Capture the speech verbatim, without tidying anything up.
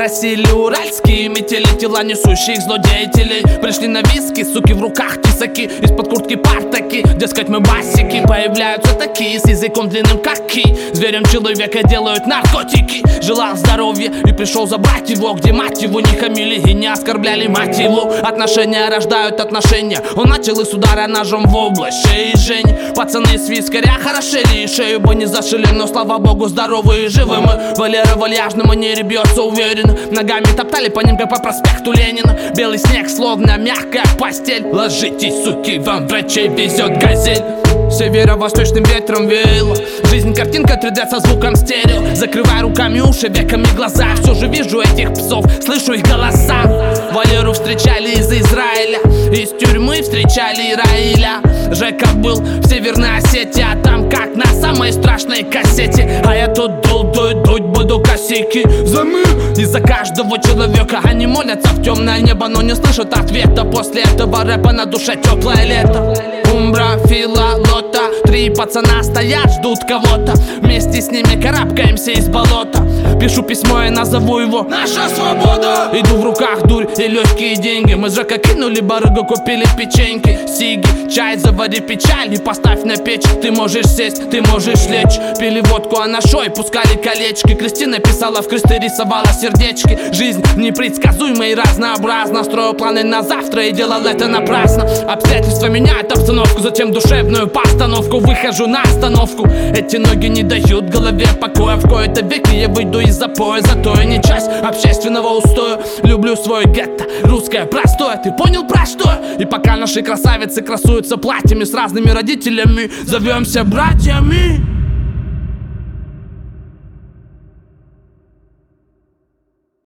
Спросили уральские метели, тела несущих злодеятелей. Пришли на виски, суки в руках тесаки, из-под куртки партаки, дескать мы басики. Появляются такие с языком длинным как ки, зверем человека делают наркотики. Желал здоровья и пришел забрать его, где мать его не хамили и не оскорбляли мать его. Отношения рождают отношения. Он начал и с удара ножом в область шеи. Жень, пацаны с вискаря хорошели, и шею бы не зашили, но слава богу здоровые и живы мы. Валера вальяжно манере бьется уверенно, ногами топтали по ним как по проспекту Ленина. Белый снег словно мягкая постель. Ложитесь, суки, вам врачей везет газель. Северо-восточным ветром веяло. Жизнь картинка три дэ со звуком стерео. Закрывай руками уши, веками глаза. Все же вижу этих псов, слышу их голоса. Валеру встречали из Израиля, из тюрьмы встречали Раиля. Жека был в Северной Осетии, а там как на самой страшной кассете. А я тут дул, дуть, дуть, буду косяки за мир и за каждого человека. Они молятся в темное небо, но не слышат ответа. После этого рэпа на душе теплое лето. Умбра, Фила, Лота, три пацана стоят, ждут кого-то. Вместе с ними карабкаемся из болота. Пишу письмо и назову его «Наша свобода». Иду в руках дурь и легкие деньги. Мы же как кинули барыгу, купили печеньки, сиги, чай, завари печаль и поставь на печь. Ты можешь сесть, ты можешь лечь. Пили водку, а на шой пускали колечки. Кристина писала в кресты, рисовала сердечки. Жизнь непредсказуема и разнообразна. Строил планы на завтра и делал это напрасно. Обстоятельства меняют обстановку, затем душевную постановку. Выхожу на остановку. Эти ноги не дают голове покоя. В кои-то веки я выйду из запоя. Зато я не часть общественного устоя. Люблю свой гетто, русское простое. Ты понял про что? И пока наши красавицы красуются платьями с разными родителями, зовемся братьями.